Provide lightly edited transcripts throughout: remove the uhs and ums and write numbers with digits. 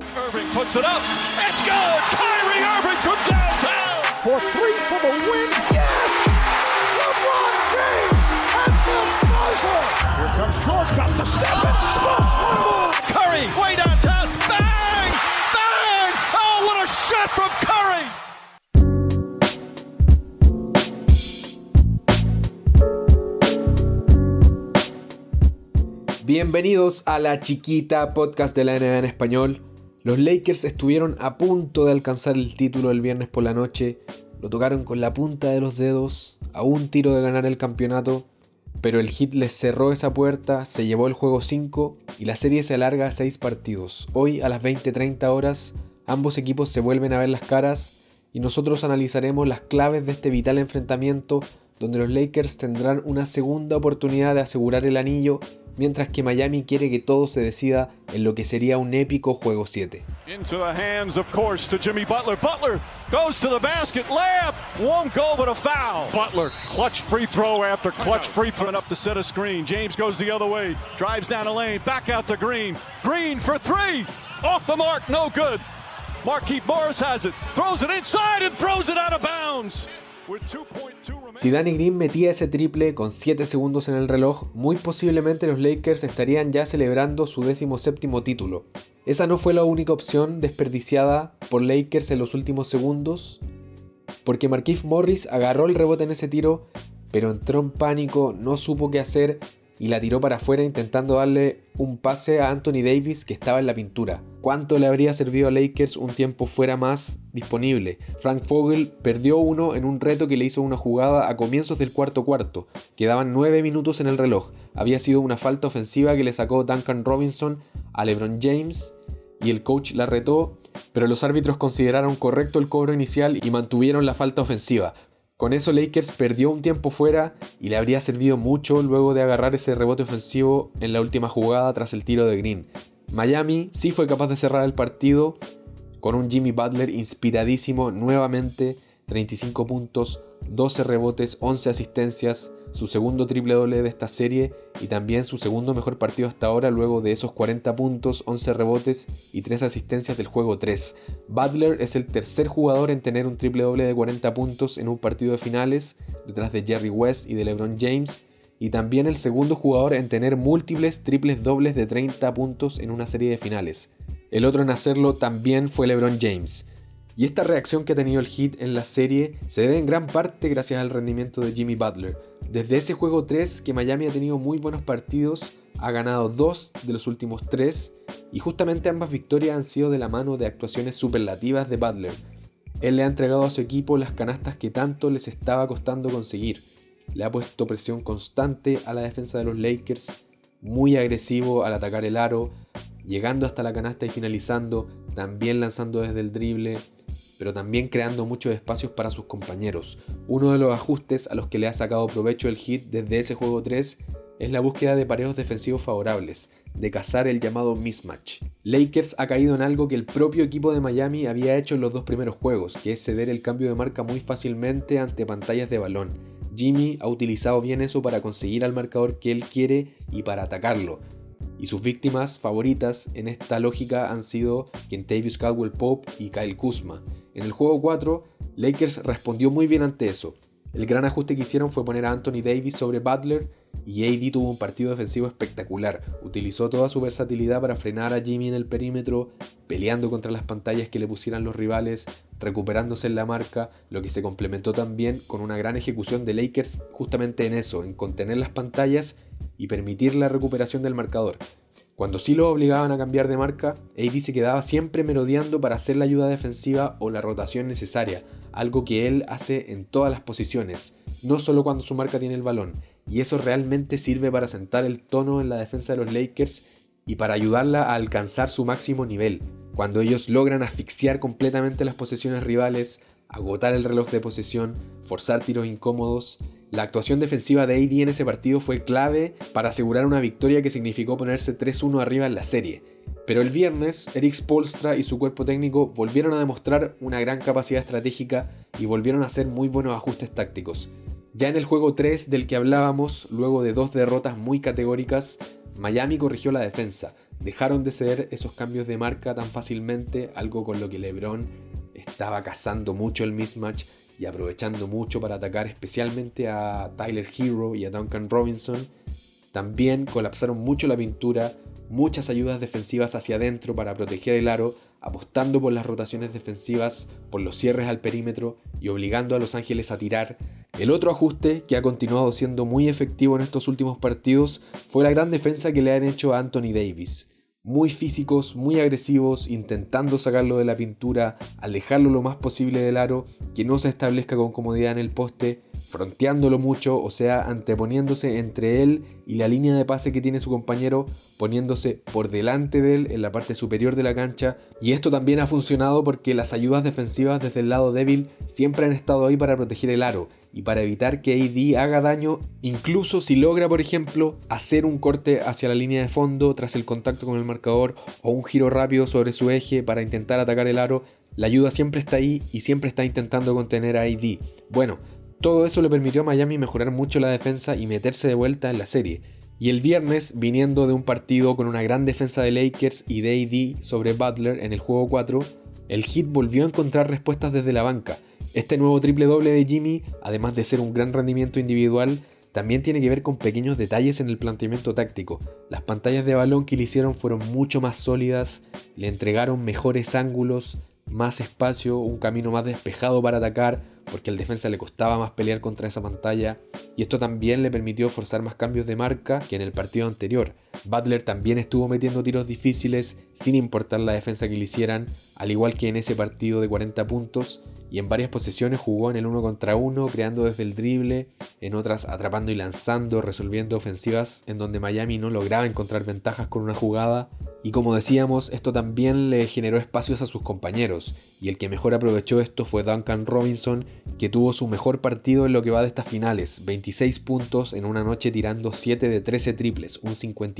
Irving puts it up. It's good. Kyrie Irving from downtown. For three for the win. Yes! LeBron James at the buzzer. Here comes George, got the step and smokes one more. Curry way downtown. Bang! Bang! Oh, what a shot from Curry! Bienvenidos a La Chiquita, podcast de la NBA en español. Los Lakers estuvieron a punto de alcanzar el título el viernes por la noche, lo tocaron con la punta de los dedos, a un tiro de ganar el campeonato, pero el Heat les cerró esa puerta, se llevó el juego 5 y la serie se alarga a 6 partidos. Hoy a las 20:30 horas, ambos equipos se vuelven a ver las caras y nosotros analizaremos las claves de este vital enfrentamiento donde los Lakers tendrán una segunda oportunidad de asegurar el anillo, mientras que Miami quiere que todo se decida en lo que sería un épico juego 7. Into the hands, of course, to Jimmy Butler. Butler goes to the basket, layup, won't go, but a foul. Butler, clutch free throw after clutch free throw. Up to set a screen. James goes the other way, drives down the lane, back out to Green. Green for three, off the mark, no good. Markieff Morris has it, throws it inside and throws it out of bounds. Si Danny Green metía ese triple con 7 segundos en el reloj, muy posiblemente los Lakers estarían ya celebrando su 17º título. Esa no fue la única opción desperdiciada por Lakers en los últimos segundos, porque Markieff Morris agarró el rebote en ese tiro, pero entró en pánico, no supo qué hacer y la tiró para afuera intentando darle un pase a Anthony Davis que estaba en la pintura. ¿Cuánto le habría servido a Lakers un tiempo fuera más disponible? Frank Vogel perdió uno en un reto que le hizo una jugada a comienzos del cuarto. Quedaban 9 minutos en el reloj. Había sido una falta ofensiva que le sacó Duncan Robinson a LeBron James y el coach la retó, pero los árbitros consideraron correcto el cobro inicial y mantuvieron la falta ofensiva. Con eso Lakers perdió un tiempo fuera y le habría servido mucho luego de agarrar ese rebote ofensivo en la última jugada tras el tiro de Green. Miami sí fue capaz de cerrar el partido con un Jimmy Butler inspiradísimo nuevamente, 35 puntos, 12 rebotes, 11 asistencias, su segundo triple doble de esta serie y también su segundo mejor partido hasta ahora luego de esos 40 puntos, 11 rebotes y 3 asistencias del juego 3. Butler es el tercer jugador en tener un triple doble de 40 puntos en un partido de finales, detrás de Jerry West y de LeBron James, y también el segundo jugador en tener múltiples triples dobles de 30 puntos en una serie de finales. El otro en hacerlo también fue LeBron James. Y esta reacción que ha tenido el Heat en la serie se debe en gran parte gracias al rendimiento de Jimmy Butler. Desde ese juego 3 que Miami ha tenido muy buenos partidos, ha ganado 2 de los últimos 3 y justamente ambas victorias han sido de la mano de actuaciones superlativas de Butler. Él le ha entregado a su equipo las canastas que tanto les estaba costando conseguir. Le ha puesto presión constante a la defensa de los Lakers, muy agresivo al atacar el aro, llegando hasta la canasta y finalizando, también lanzando desde el drible, pero también creando muchos espacios para sus compañeros. Uno de los ajustes a los que le ha sacado provecho el Heat desde ese juego 3 es la búsqueda de parejos defensivos favorables, de cazar el llamado mismatch. Lakers ha caído en algo que el propio equipo de Miami había hecho en los 2 primeros juegos, que es ceder el cambio de marca muy fácilmente ante pantallas de balón. Jimmy ha utilizado bien eso para conseguir al marcador que él quiere y para atacarlo. Y sus víctimas favoritas en esta lógica han sido Kentavious Caldwell-Pope y Kyle Kuzma. En el juego 4, Lakers respondió muy bien ante eso. El gran ajuste que hicieron fue poner a Anthony Davis sobre Butler y AD tuvo un partido defensivo espectacular. Utilizó toda su versatilidad para frenar a Jimmy en el perímetro, peleando contra las pantallas que le pusieran los rivales, recuperándose en la marca, lo que se complementó también con una gran ejecución de Lakers justamente en eso, en contener las pantallas y permitir la recuperación del marcador. Cuando sí lo obligaban a cambiar de marca, AD se quedaba siempre merodeando para hacer la ayuda defensiva o la rotación necesaria, algo que él hace en todas las posiciones, no solo cuando su marca tiene el balón, y eso realmente sirve para sentar el tono en la defensa de los Lakers y para ayudarla a alcanzar su máximo nivel. Cuando ellos logran asfixiar completamente las posesiones rivales, agotar el reloj de posesión, forzar tiros incómodos, la actuación defensiva de AD en ese partido fue clave para asegurar una victoria que significó ponerse 3-1 arriba en la serie. Pero el viernes, Erik Spoelstra y su cuerpo técnico volvieron a demostrar una gran capacidad estratégica y volvieron a hacer muy buenos ajustes tácticos. Ya en el juego 3 del que hablábamos, luego de 2 derrotas muy categóricas, Miami corrigió la defensa. dejaron de ceder esos cambios de marca tan fácilmente, algo con lo que LeBron estaba cazando mucho el mismatch y aprovechando mucho para atacar especialmente a Tyler Hero y a Duncan Robinson. También colapsaron mucho la pintura, muchas ayudas defensivas hacia adentro para proteger el aro, apostando por las rotaciones defensivas, por los cierres al perímetro y obligando a Los Ángeles a tirar. El otro ajuste, que ha continuado siendo muy efectivo en estos últimos partidos, fue la gran defensa que le han hecho a Anthony Davis. Muy físicos, muy agresivos, intentando sacarlo de la pintura, alejarlo lo más posible del aro, que no se establezca con comodidad en el poste, fronteándolo mucho, o sea, anteponiéndose entre él y la línea de pase que tiene su compañero, poniéndose por delante de él en la parte superior de la cancha. Y esto también ha funcionado porque las ayudas defensivas desde el lado débil siempre han estado ahí para proteger el aro y para evitar que AD haga daño, incluso si logra, por ejemplo, hacer un corte hacia la línea de fondo tras el contacto con el marcador o un giro rápido sobre su eje para intentar atacar el aro. La ayuda siempre está ahí y siempre está intentando contener a AD. Bueno, todo eso le permitió a Miami mejorar mucho la defensa y meterse de vuelta en la serie. Y el viernes, viniendo de un partido con una gran defensa de Lakers y de AD sobre Butler en el juego 4, el Heat volvió a encontrar respuestas desde la banca. Este nuevo triple doble de Jimmy, además de ser un gran rendimiento individual, también tiene que ver con pequeños detalles en el planteamiento táctico. Las pantallas de balón que le hicieron fueron mucho más sólidas, le entregaron mejores ángulos, más espacio, un camino más despejado para atacar, porque al defensa le costaba más pelear contra esa pantalla, y esto también le permitió forzar más cambios de marca que en el partido anterior. Butler también estuvo metiendo tiros difíciles sin importar la defensa que le hicieran, al igual que en ese partido de 40 puntos, y en varias posesiones jugó en el 1 contra 1, creando desde el drible, en otras atrapando y lanzando, resolviendo ofensivas en donde Miami no lograba encontrar ventajas con una jugada. Y como decíamos, esto también le generó espacios a sus compañeros, y el que mejor aprovechó esto fue Duncan Robinson, que tuvo su mejor partido en lo que va de estas finales, 26 puntos en una noche tirando 7 de 13 triples, un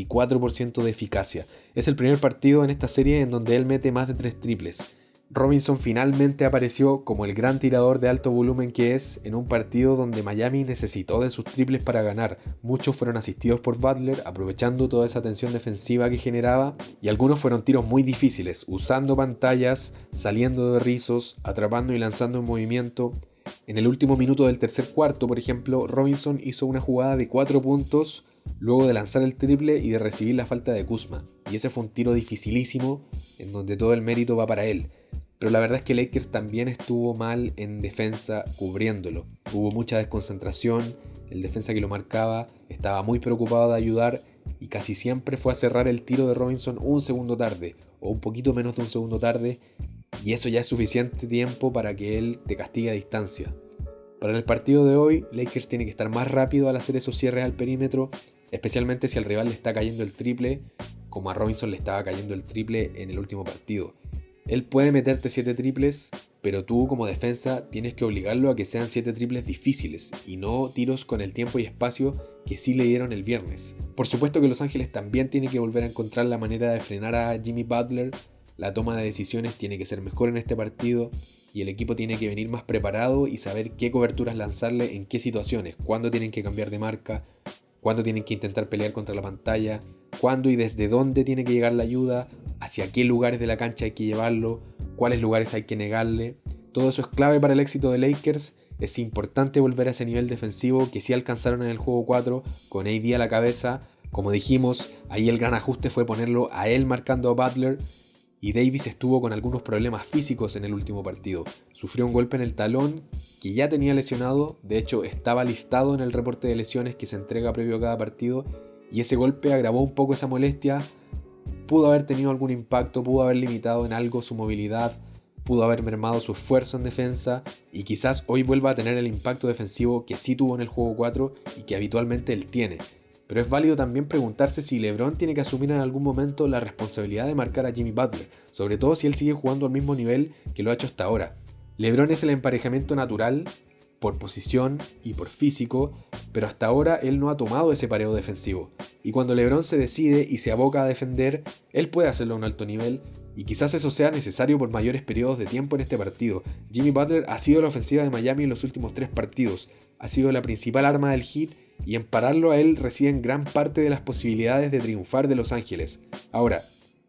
54% de eficacia. Es el primer partido en esta serie en donde él mete más de 3 triples. Robinson finalmente apareció como el gran tirador de alto volumen que es en un partido donde Miami necesitó de sus triples para ganar. Muchos fueron asistidos por Butler, aprovechando toda esa tensión defensiva que generaba, y algunos fueron tiros muy difíciles, usando pantallas, saliendo de rizos, atrapando y lanzando en movimiento. En el último minuto del tercer cuarto, por ejemplo, Robinson hizo una jugada de 4 puntos luego de lanzar el triple y de recibir la falta de Kuzma, y ese fue un tiro dificilísimo en donde todo el mérito va para él. Pero la verdad es que Lakers también estuvo mal en defensa cubriéndolo. Hubo mucha desconcentración, el defensa que lo marcaba estaba muy preocupado de ayudar y casi siempre fue a cerrar el tiro de Robinson un segundo tarde o un poquito menos de un segundo tarde, y eso ya es suficiente tiempo para que él te castigue a distancia. Para el partido de hoy, Lakers tiene que estar más rápido al hacer esos cierres al perímetro, especialmente si al rival le está cayendo el triple, como a Robinson le estaba cayendo el triple en el último partido. Él puede meterte 7 triples, pero tú como defensa tienes que obligarlo a que sean 7 triples difíciles y no tiros con el tiempo y espacio que sí le dieron el viernes. Por supuesto que Los Ángeles también tiene que volver a encontrar la manera de frenar a Jimmy Butler. La toma de decisiones tiene que ser mejor en este partido y el equipo tiene que venir más preparado y saber qué coberturas lanzarle en qué situaciones, cuándo tienen que cambiar de marca, cuándo tienen que intentar pelear contra la pantalla, cuándo y desde dónde tiene que llegar la ayuda, hacia qué lugares de la cancha hay que llevarlo, cuáles lugares hay que negarle. Todo eso es clave para el éxito de Lakers. Es importante volver a ese nivel defensivo que sí alcanzaron en el juego 4 con AD a la cabeza. Como dijimos, ahí el gran ajuste fue ponerlo a él marcando a Butler, y Davis estuvo con algunos problemas físicos en el último partido. Sufrió un golpe en el talón que ya tenía lesionado, de hecho estaba listado en el reporte de lesiones que se entrega previo a cada partido, y ese golpe agravó un poco esa molestia. Pudo haber tenido algún impacto, pudo haber limitado en algo su movilidad, pudo haber mermado su esfuerzo en defensa, y quizás hoy vuelva a tener el impacto defensivo que sí tuvo en el juego 4 y que habitualmente él tiene. Pero es válido también preguntarse si LeBron tiene que asumir en algún momento la responsabilidad de marcar a Jimmy Butler, sobre todo si él sigue jugando al mismo nivel que lo ha hecho hasta ahora. LeBron es el emparejamiento natural por posición y por físico, pero hasta ahora él no ha tomado ese pareo defensivo. Y cuando LeBron se decide y se aboca a defender, él puede hacerlo a un alto nivel, y quizás eso sea necesario por mayores periodos de tiempo en este partido. Jimmy Butler ha sido la ofensiva de Miami en los últimos 3 partidos, ha sido la principal arma del Heat, y en pararlo a él residen gran parte de las posibilidades de triunfar de Los Ángeles. Ahora,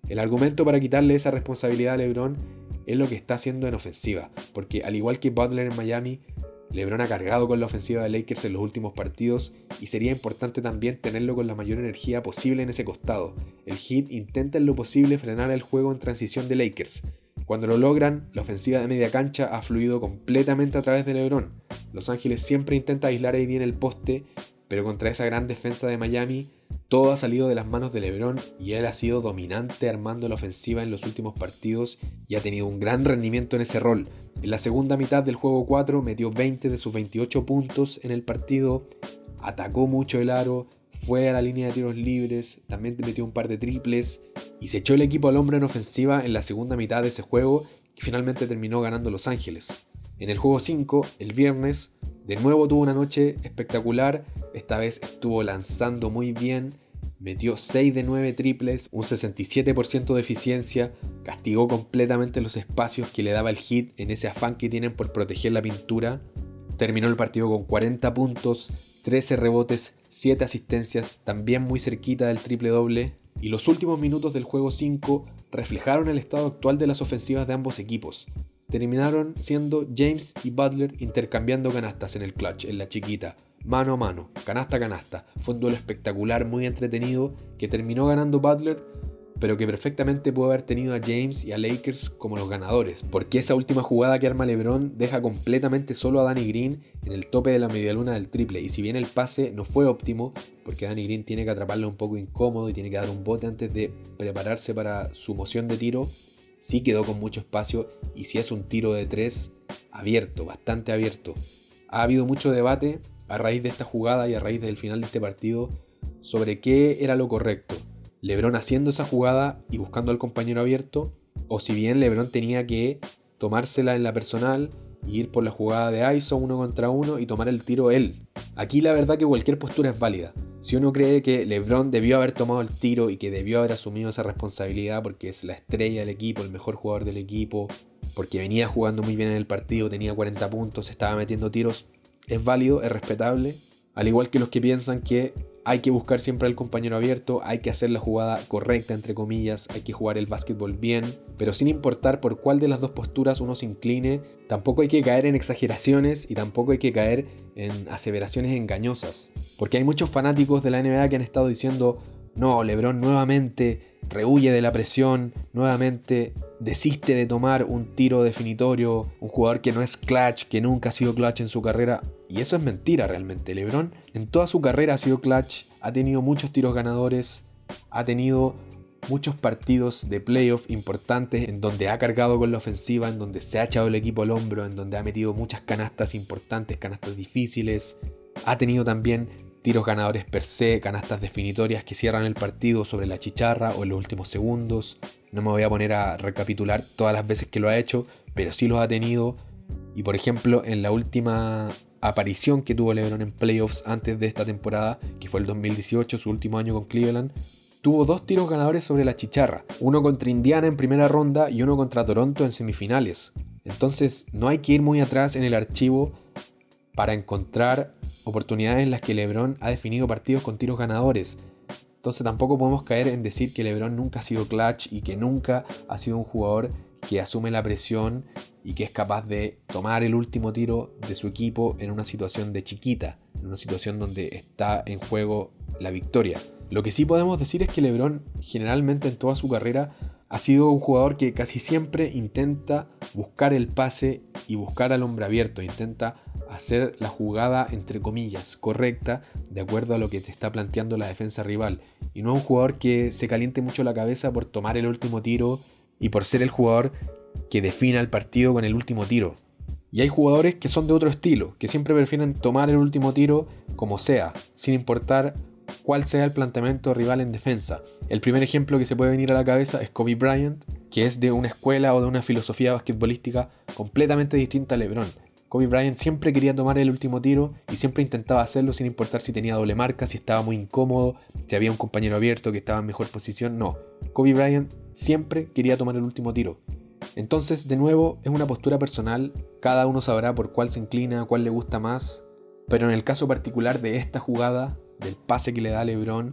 El argumento para quitarle esa responsabilidad a LeBron es lo que está haciendo en ofensiva, porque al igual que Butler en Miami, LeBron ha cargado con la ofensiva de Lakers en los últimos partidos y sería importante también tenerlo con la mayor energía posible en ese costado. El Heat intenta en lo posible frenar el juego en transición de Lakers. Cuando lo logran, la ofensiva de media cancha ha fluido completamente a través de LeBron. Los Ángeles siempre intenta aislar a AD en el poste, pero contra esa gran defensa de Miami, todo ha salido de las manos de LeBron y él ha sido dominante armando la ofensiva en los últimos partidos y ha tenido un gran rendimiento en ese rol. En la segunda mitad del juego 4 metió 20 de sus 28 puntos en el partido, atacó mucho el aro, fue a la línea de tiros libres, también metió un par de triples y se echó el equipo al hombro en ofensiva en la segunda mitad de ese juego que finalmente terminó ganando Los Ángeles. En el juego 5, el viernes, de nuevo tuvo una noche espectacular, esta vez estuvo lanzando muy bien, metió 6 de 9 triples, un 67% de eficiencia, castigó completamente los espacios que le daba el Heat en ese afán que tienen por proteger la pintura. Terminó el partido con 40 puntos, 13 rebotes, 7 asistencias, también muy cerquita del triple doble. Y los últimos minutos del juego 5 reflejaron el estado actual de las ofensivas de ambos equipos. Terminaron siendo James y Butler intercambiando canastas en el clutch, en la chiquita, mano a mano, canasta a canasta. Fue un duelo espectacular, muy entretenido, que terminó ganando Butler, pero que perfectamente pudo haber tenido a James y a Lakers como los ganadores, porque esa última jugada que arma LeBron deja completamente solo a Danny Green en el tope de la medialuna del triple, y si bien el pase no fue óptimo, porque Danny Green tiene que atraparlo un poco incómodo y tiene que dar un bote antes de prepararse para su moción de tiro, sí quedó con mucho espacio y sí es un tiro de 3 abierto, bastante abierto. Ha habido mucho debate a raíz de esta jugada y a raíz del final de este partido sobre qué era lo correcto. LeBron haciendo esa jugada y buscando al compañero abierto, o si bien LeBron tenía que tomársela en la personal y ir por la jugada de ISO 1 contra 1 y tomar el tiro él. Aquí la verdad que cualquier postura es válida. Si uno cree que LeBron debió haber tomado el tiro y que debió haber asumido esa responsabilidad porque es la estrella del equipo, el mejor jugador del equipo, porque venía jugando muy bien en el partido, tenía 40 puntos, estaba metiendo tiros, es válido, es respetable. Al igual que los que piensan que hay que buscar siempre al compañero abierto, hay que hacer la jugada correcta, entre comillas, hay que jugar el básquetbol bien, pero sin importar por cuál de las dos posturas uno se incline, tampoco hay que caer en exageraciones y tampoco hay que caer en aseveraciones engañosas. Porque hay muchos fanáticos de la NBA que han estado diciendo, no, LeBron nuevamente rehuye de la presión, nuevamente desiste de tomar un tiro definitorio, un jugador que no es clutch, que nunca ha sido clutch en su carrera. Y eso es mentira realmente. LeBron en toda su carrera ha sido clutch, ha tenido muchos tiros ganadores, ha tenido muchos partidos de playoff importantes en donde ha cargado con la ofensiva, en donde se ha echado el equipo al hombro, en donde ha metido muchas canastas importantes, canastas difíciles. Ha tenido también tiros ganadores per se, canastas definitorias que cierran el partido sobre la chicharra o en los últimos segundos. No me voy a poner a recapitular todas las veces que lo ha hecho, pero sí los ha tenido. Y por ejemplo, en la última aparición que tuvo LeBron en playoffs antes de esta temporada, que fue el 2018, su último año con Cleveland, tuvo 2 tiros ganadores sobre la chicharra. Uno contra Indiana en primera ronda y uno contra Toronto en semifinales. Entonces no hay que ir muy atrás en el archivo para encontrar oportunidades en las que LeBron ha definido partidos con tiros ganadores. Entonces tampoco podemos caer en decir que LeBron nunca ha sido clutch y que nunca ha sido un jugador que asume la presión y que es capaz de tomar el último tiro de su equipo en una situación de chiquita, en una situación donde está en juego la victoria. Lo que sí podemos decir es que LeBron generalmente en toda su carrera ha sido un jugador que casi siempre intenta buscar el pase y buscar al hombre abierto, intenta hacer la jugada entre comillas correcta de acuerdo a lo que te está planteando la defensa rival, y no es un jugador que se caliente mucho la cabeza por tomar el último tiro y por ser el jugador que defina el partido con el último tiro. Y hay jugadores que son de otro estilo, que siempre prefieren tomar el último tiro como sea, sin importar cuál sea el planteamiento rival en defensa. El primer ejemplo que se puede venir a la cabeza es Kobe Bryant, que es de una escuela o de una filosofía basquetbolística completamente distinta a LeBron. Kobe Bryant siempre quería tomar el último tiro y siempre intentaba hacerlo sin importar si tenía doble marca, si estaba muy incómodo, si había un compañero abierto que estaba en mejor posición. No, Kobe Bryant siempre quería tomar el último tiro. Entonces, de nuevo, es una postura personal, cada uno sabrá por cuál se inclina, cuál le gusta más, pero en el caso particular de esta jugada, del pase que le da LeBron,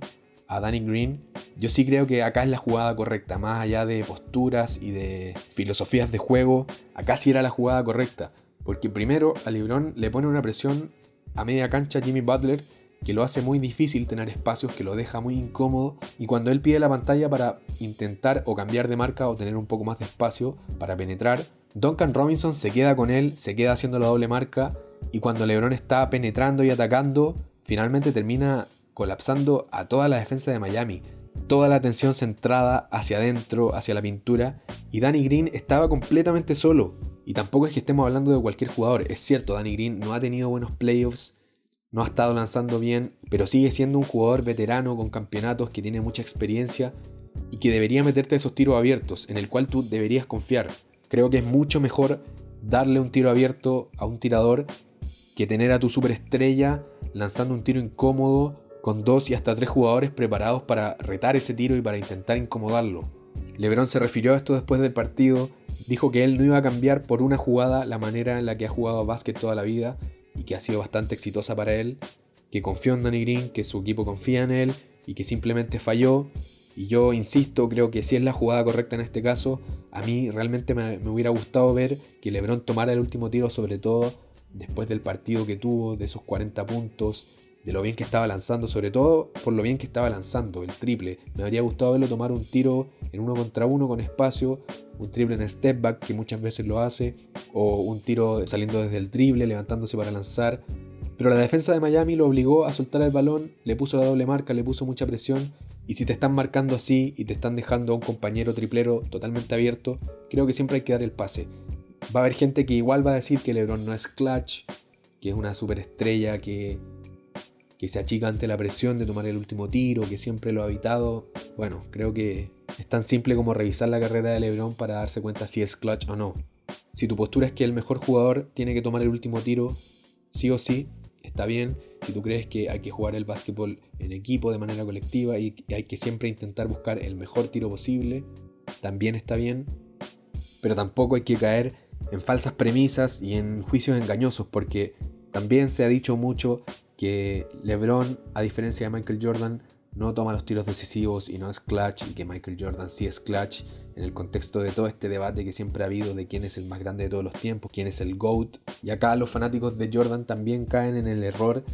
a Danny Green, yo sí creo que acá es la jugada correcta, más allá de posturas y de filosofías de juego, acá sí era la jugada correcta, porque primero a LeBron le pone una presión a media cancha a Jimmy Butler que lo hace muy difícil tener espacios, que lo deja muy incómodo, y cuando él pide la pantalla para intentar o cambiar de marca o tener un poco más de espacio para penetrar, Duncan Robinson se queda con él, se queda haciendo la doble marca, y cuando LeBron está penetrando y atacando, finalmente termina colapsando a toda la defensa de Miami. Toda la atención centrada hacia adentro, hacia la pintura, y Danny Green estaba completamente solo. Y tampoco es que estemos hablando de cualquier jugador. Es cierto, Danny Green no ha tenido buenos playoffs, no ha estado lanzando bien, pero sigue siendo un jugador veterano con campeonatos que tiene mucha experiencia y que debería meterte esos tiros abiertos, en el cual tú deberías confiar. Creo que es mucho mejor darle un tiro abierto a un tirador que tener a tu superestrella lanzando un tiro incómodo con 2 y hasta 3 jugadores preparados para retar ese tiro y para intentar incomodarlo. LeBron se refirió a esto después del partido, dijo que él no iba a cambiar por una jugada la manera en la que ha jugado básquet toda la vida y que ha sido bastante exitosa para él, que confió en Danny Green, que su equipo confía en él y que simplemente falló. Y yo insisto, creo que si es la jugada correcta en este caso. A mí realmente me hubiera gustado ver que LeBron tomara el último tiro, sobre todo después del partido que tuvo, de esos 40 puntos, de lo bien que estaba lanzando, sobre todo por lo bien que estaba lanzando, el triple. Me habría gustado verlo tomar un tiro en 1 contra 1 con espacio, un triple en step back que muchas veces lo hace, o un tiro saliendo desde el triple, levantándose para lanzar. Pero la defensa de Miami lo obligó a soltar el balón, le puso la doble marca, le puso mucha presión, y si te están marcando así y te están dejando a un compañero triplero totalmente abierto, creo que siempre hay que dar el pase. Va a haber gente que igual va a decir que LeBron no es clutch, que es una superestrella que se achica ante la presión de tomar el último tiro, que siempre lo ha evitado. Bueno, creo que es tan simple como revisar la carrera de LeBron para darse cuenta si es clutch o no. Si tu postura es que el mejor jugador tiene que tomar el último tiro, sí o sí, está bien. Si tú crees que hay que jugar el básquetbol en equipo de manera colectiva y hay que siempre intentar buscar el mejor tiro posible, también está bien. Pero tampoco hay que caer en falsas premisas y en juicios engañosos, porque también se ha dicho mucho que LeBron, a diferencia de Michael Jordan, no toma los tiros decisivos y no es clutch, y que Michael Jordan sí es clutch, en el contexto de todo este debate que siempre ha habido de quién es el más grande de todos los tiempos, quién es el GOAT. Y acá los fanáticos de Jordan también caen en el error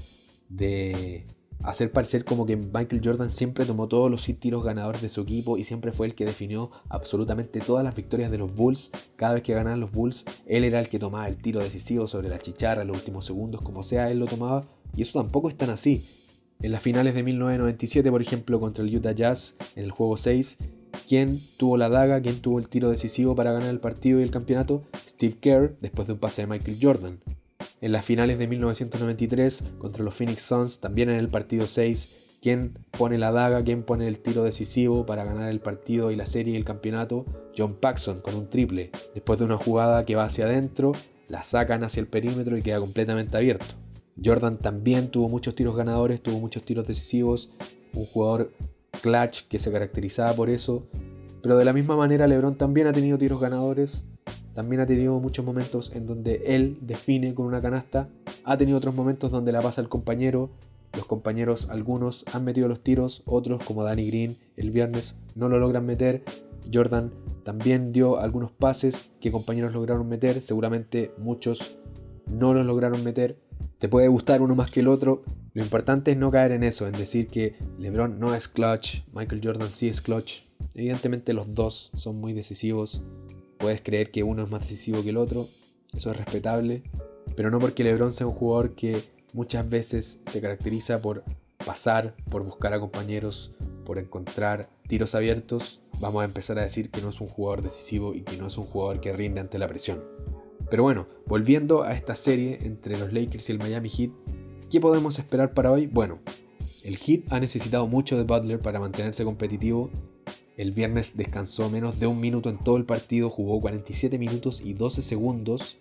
de hacer parecer como que Michael Jordan siempre tomó todos los tiros ganadores de su equipo y siempre fue el que definió absolutamente todas las victorias de los Bulls. Cada vez que ganaban los Bulls, él era el que tomaba el tiro decisivo sobre la chicharra en los últimos segundos, como sea, él lo tomaba. Y eso tampoco es tan así. En las finales de 1997, por ejemplo, contra el Utah Jazz, en el juego 6, ¿quién tuvo la daga? ¿Quién tuvo el tiro decisivo para ganar el partido y el campeonato? Steve Kerr, después de un pase de Michael Jordan. En las finales de 1993, contra los Phoenix Suns, también en el partido 6, ¿quién pone la daga? ¿Quién pone el tiro decisivo para ganar el partido y la serie y el campeonato? John Paxson, con un triple. Después de una jugada que va hacia adentro, la sacan hacia el perímetro y queda completamente abierto. Jordan también tuvo muchos tiros ganadores, tuvo muchos tiros decisivos, un jugador clutch que se caracterizaba por eso. Pero de la misma manera LeBron también ha tenido tiros ganadores, también ha tenido muchos momentos en donde él define con una canasta, ha tenido otros momentos donde la pasa al compañero, los compañeros algunos han metido los tiros, otros como Danny Green el viernes no lo logran meter. Jordan también dio algunos pases que compañeros lograron meter, seguramente muchos no los lograron meter. Te puede gustar uno más que el otro, lo importante es no caer en eso, en decir que LeBron no es clutch, Michael Jordan sí es clutch. Evidentemente los dos son muy decisivos, puedes creer que uno es más decisivo que el otro, eso es respetable, pero no porque LeBron sea un jugador que muchas veces se caracteriza por pasar, por buscar a compañeros, por encontrar tiros abiertos, vamos a empezar a decir que no es un jugador decisivo y que no es un jugador que rinde ante la presión. Pero bueno, volviendo a esta serie entre los Lakers y el Miami Heat, ¿qué podemos esperar para hoy? Bueno, el Heat ha necesitado mucho de Butler para mantenerse competitivo. El viernes descansó menos de un minuto en todo el partido, jugó 47 minutos y 12 segundos.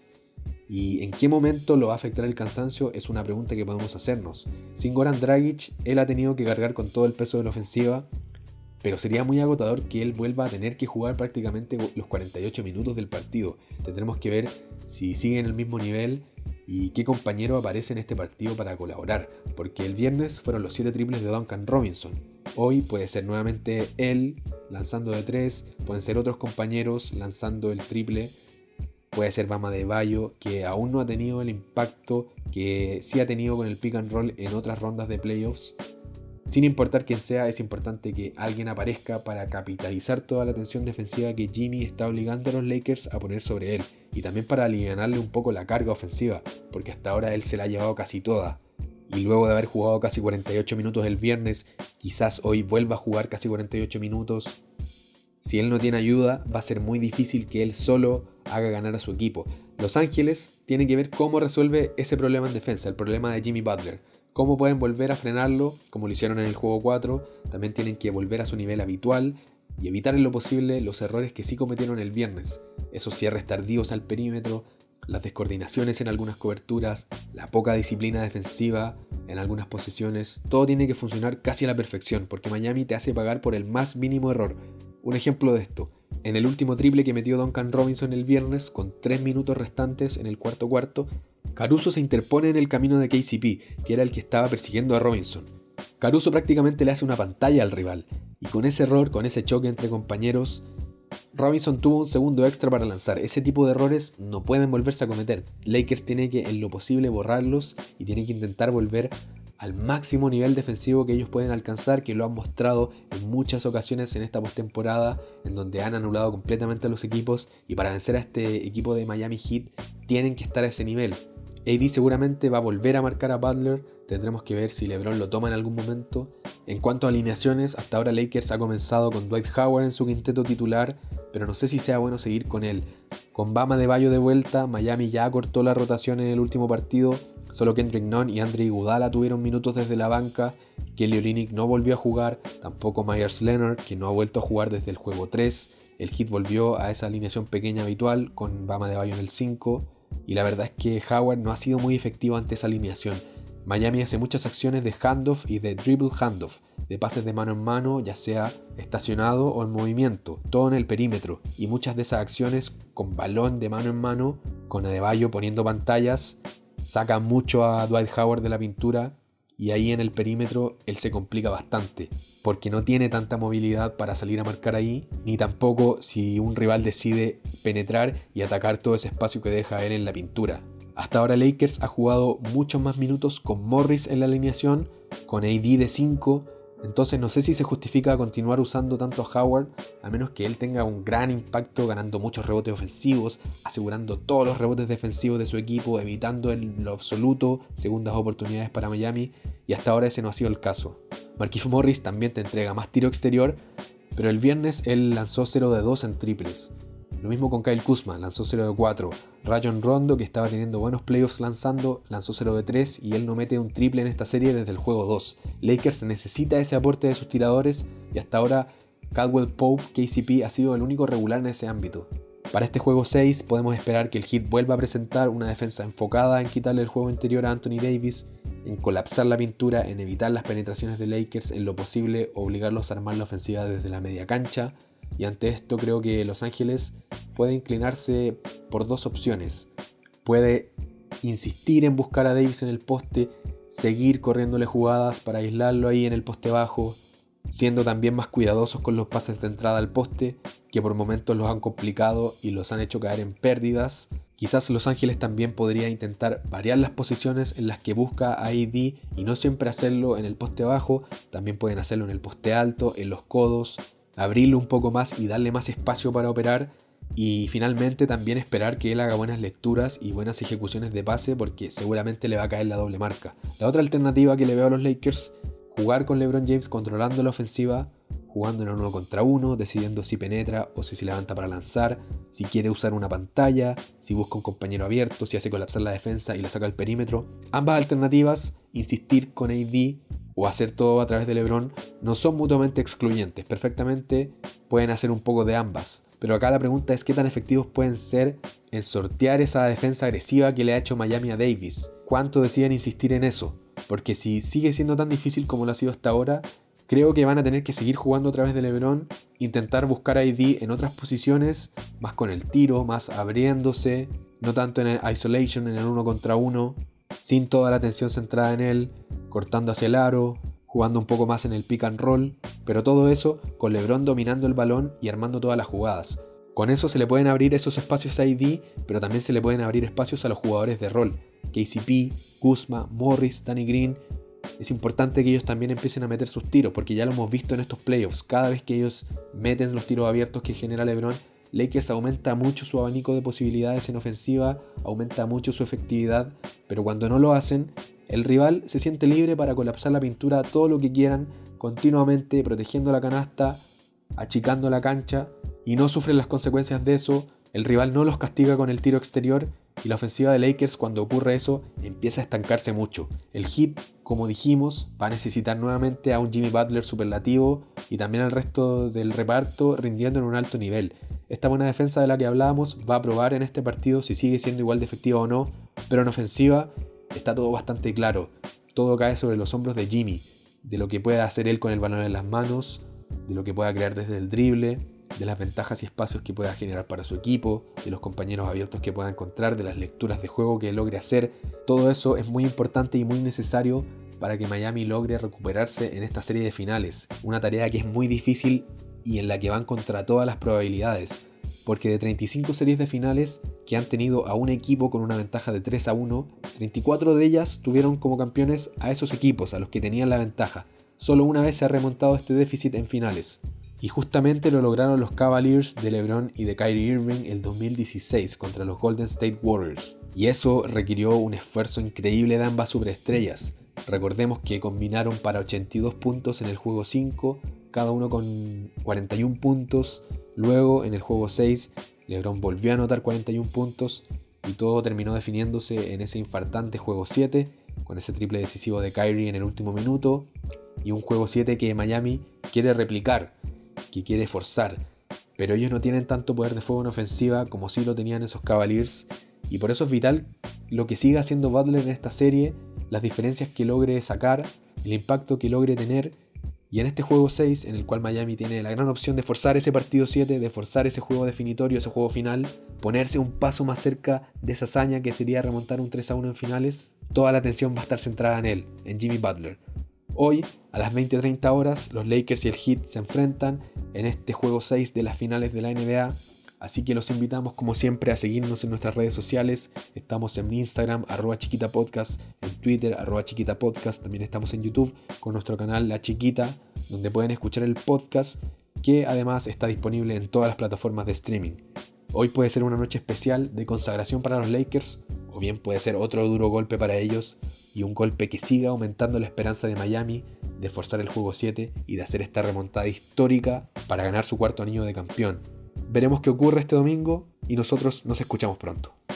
¿Y en qué momento lo va a afectar el cansancio? Es una pregunta que podemos hacernos. Sin Goran Dragic, él ha tenido que cargar con todo el peso de la ofensiva, pero sería muy agotador que él vuelva a tener que jugar prácticamente los 48 minutos del partido. Tendremos que ver si sigue en el mismo nivel y qué compañero aparece en este partido para colaborar, porque el viernes fueron los 7 triples de Duncan Robinson. hoy puede ser nuevamente él lanzando de 3, pueden ser otros compañeros lanzando el triple, puede ser Bam Adebayo, que aún no ha tenido el impacto que sí ha tenido con el pick and roll en otras rondas de playoffs. Sin importar quién sea, es importante que alguien aparezca para capitalizar toda la tensión defensiva que Jimmy está obligando a los Lakers a poner sobre él, y también para alivianarle un poco la carga ofensiva, porque hasta ahora él se la ha llevado casi toda. Y luego de haber jugado casi 48 minutos el viernes, quizás hoy vuelva a jugar casi 48 minutos. Si él no tiene ayuda, va a ser muy difícil que él solo haga ganar a su equipo. Los Ángeles tienen que ver cómo resuelve ese problema en defensa, el problema de Jimmy Butler. Cómo pueden volver a frenarlo, como lo hicieron en el juego 4. También tienen que volver a su nivel habitual y evitar en lo posible los errores que sí cometieron el viernes. Esos cierres tardíos al perímetro, las descoordinaciones en algunas coberturas, la poca disciplina defensiva en algunas posiciones. Todo tiene que funcionar casi a la perfección, porque Miami te hace pagar por el más mínimo error. Un ejemplo de esto: en el último triple que metió Duncan Robinson el viernes, con 3 minutos restantes en el cuarto, Caruso se interpone en el camino de KCP, que era el que estaba persiguiendo a Robinson. Caruso prácticamente le hace una pantalla al rival, y con ese error, con ese choque entre compañeros, Robinson tuvo un segundo extra para lanzar. Ese tipo de errores no pueden volverse a cometer. Lakers tiene que en lo posible borrarlos y tiene que intentar volver al máximo nivel defensivo que ellos pueden alcanzar, que lo han mostrado en muchas ocasiones en esta postemporada, en donde han anulado completamente a los equipos, y para vencer a este equipo de Miami Heat tienen que estar a ese nivel. AD seguramente va a volver a marcar a Butler, tendremos que ver si LeBron lo toma en algún momento. En cuanto a alineaciones, hasta ahora Lakers ha comenzado con Dwight Howard en su quinteto titular, pero no sé si sea bueno seguir con él. Con Bam Adebayo de vuelta, Miami ya cortó la rotación en el último partido, solo Kendrick Nunn y Andre Iguodala tuvieron minutos desde la banca, Kelly Olynyk no volvió a jugar, tampoco Myers Leonard, que no ha vuelto a jugar desde el juego 3, el Heat volvió a esa alineación pequeña habitual con Bam Adebayo en el 5, y la verdad es que Howard no ha sido muy efectivo ante esa alineación. Miami hace muchas acciones de handoff y de dribble handoff, de pases de mano en mano, ya sea estacionado o en movimiento, todo en el perímetro, y muchas de esas acciones con balón de mano en mano, con Adebayo poniendo pantallas, saca mucho a Dwight Howard de la pintura, y ahí en el perímetro él se complica bastante, porque no tiene tanta movilidad para salir a marcar ahí, ni tampoco si un rival decide penetrar y atacar todo ese espacio que deja él en la pintura. Hasta ahora Lakers ha jugado muchos más minutos con Morris en la alineación, con AD de 5, entonces no sé si se justifica continuar usando tanto a Howard, a menos que él tenga un gran impacto ganando muchos rebotes ofensivos, asegurando todos los rebotes defensivos de su equipo, evitando en lo absoluto segundas oportunidades para Miami, y hasta ahora ese no ha sido el caso. Markieff Morris también te entrega más tiro exterior, pero el viernes él lanzó 0 de 2 en triples. Lo mismo con Kyle Kuzma, lanzó 0 de 4. Rajon Rondo, que estaba teniendo buenos playoffs lanzando, lanzó 0 de 3 y él no mete un triple en esta serie desde el juego 2. Lakers necesita ese aporte de sus tiradores y hasta ahora Caldwell Pope, KCP, ha sido el único regular en ese ámbito. Para este juego 6 podemos esperar que el Heat vuelva a presentar una defensa enfocada en quitarle el juego interior a Anthony Davis, en colapsar la pintura, en evitar las penetraciones de Lakers, en lo posible obligarlos a armar la ofensiva desde la media cancha. Y ante esto creo que Los Ángeles puede inclinarse por dos opciones. Puede insistir en buscar a Davis en el poste, seguir corriéndole jugadas para aislarlo ahí en el poste bajo, siendo también más cuidadosos con los pases de entrada al poste, que por momentos los han complicado y los han hecho caer en pérdidas. Quizás Los Ángeles también podría intentar variar las posiciones en las que busca a AD y no siempre hacerlo en el poste bajo, también pueden hacerlo en el poste alto, en los codos, abrirlo un poco más y darle más espacio para operar, y finalmente también esperar que él haga buenas lecturas y buenas ejecuciones de pase, porque seguramente le va a caer la doble marca. La otra alternativa que le veo a los Lakers: jugar con LeBron James controlando la ofensiva, jugando en 1 contra 1, decidiendo si penetra o si se levanta para lanzar, si quiere usar una pantalla, si busca un compañero abierto, si hace colapsar la defensa y la saca al perímetro. Ambas alternativas, insistir con AD o hacer todo a través de LeBron, no son mutuamente excluyentes, perfectamente pueden hacer un poco de ambas. Pero acá la pregunta es qué tan efectivos pueden ser en sortear esa defensa agresiva que le ha hecho Miami a Davis. ¿Cuánto deciden insistir en eso? Porque si sigue siendo tan difícil como lo ha sido hasta ahora, creo que van a tener que seguir jugando a través de LeBron, intentar buscar a AD en otras posiciones, más con el tiro, más abriéndose, no tanto en el isolation, en el 1 contra 1, sin toda la atención centrada en él, cortando hacia el aro, jugando un poco más en el pick and roll, pero todo eso con LeBron dominando el balón y armando todas las jugadas. Con eso se le pueden abrir esos espacios a AD, pero también se le pueden abrir espacios a los jugadores de rol. KCP, Kuzma, Morris, Danny Green. Es importante que ellos también empiecen a meter sus tiros, porque ya lo hemos visto en estos playoffs. Cada vez que ellos meten los tiros abiertos que genera LeBron, Lakers aumenta mucho su abanico de posibilidades en ofensiva, aumenta mucho su efectividad, pero cuando no lo hacen, el rival se siente libre para colapsar la pintura todo lo que quieran, continuamente protegiendo la canasta, achicando la cancha, y no sufren las consecuencias de eso. El rival no los castiga con el tiro exterior, y la ofensiva de Lakers, cuando ocurre eso, empieza a estancarse mucho. El Heat, como dijimos, va a necesitar nuevamente a un Jimmy Butler superlativo y también al resto del reparto rindiendo en un alto nivel. Esta buena defensa de la que hablábamos va a probar en este partido si sigue siendo igual de efectiva o no, pero en ofensiva está todo bastante claro. Todo cae sobre los hombros de Jimmy, de lo que pueda hacer él con el balón en las manos, de lo que pueda crear desde el drible, de las ventajas y espacios que pueda generar para su equipo, de los compañeros abiertos que pueda encontrar, de las lecturas de juego que logre hacer. Todo eso es muy importante y muy necesario para que Miami logre recuperarse en esta serie de finales. Una tarea que es muy difícil y en la que van contra todas las probabilidades, porque de 35 series de finales que han tenido a un equipo con una ventaja de 3-1, 34 de ellas tuvieron como campeones a esos equipos, a los que tenían la ventaja. Solo una vez se ha remontado este déficit en finales. Y justamente lo lograron los Cavaliers de LeBron y de Kyrie Irving el 2016 contra los Golden State Warriors. Y eso requirió un esfuerzo increíble de ambas superestrellas. Recordemos que combinaron para 82 puntos en el juego 5, cada uno con 41 puntos. Luego en el juego 6, LeBron volvió a anotar 41 puntos y todo terminó definiéndose en ese infartante juego 7, con ese triple decisivo de Kyrie en el último minuto, y un juego 7 que Miami quiere replicar, que quiere forzar, pero ellos no tienen tanto poder de fuego en ofensiva como sí lo tenían esos Cavaliers, y por eso es vital lo que siga haciendo Butler en esta serie, las diferencias que logre sacar, el impacto que logre tener, y en este juego 6, en el cual Miami tiene la gran opción de forzar ese partido 7, de forzar ese juego definitorio, ese juego final, ponerse un paso más cerca de esa hazaña que sería remontar un 3-1 en finales, toda la atención va a estar centrada en él, en Jimmy Butler. Hoy, a las 20:30 horas, los Lakers y el Heat se enfrentan en este juego 6 de las finales de la NBA. Así que los invitamos como siempre a seguirnos en nuestras redes sociales. Estamos en Instagram, @chiquitapodcast, en Twitter, @chiquitapodcast. También estamos en YouTube con nuestro canal La Chiquita, donde pueden escuchar el podcast, que además está disponible en todas las plataformas de streaming. Hoy puede ser una noche especial de consagración para los Lakers, o bien puede ser otro duro golpe para ellos, y un golpe que siga aumentando la esperanza de Miami de forzar el juego 7 y de hacer esta remontada histórica para ganar su cuarto anillo de campeón. Veremos qué ocurre este domingo y nosotros nos escuchamos pronto.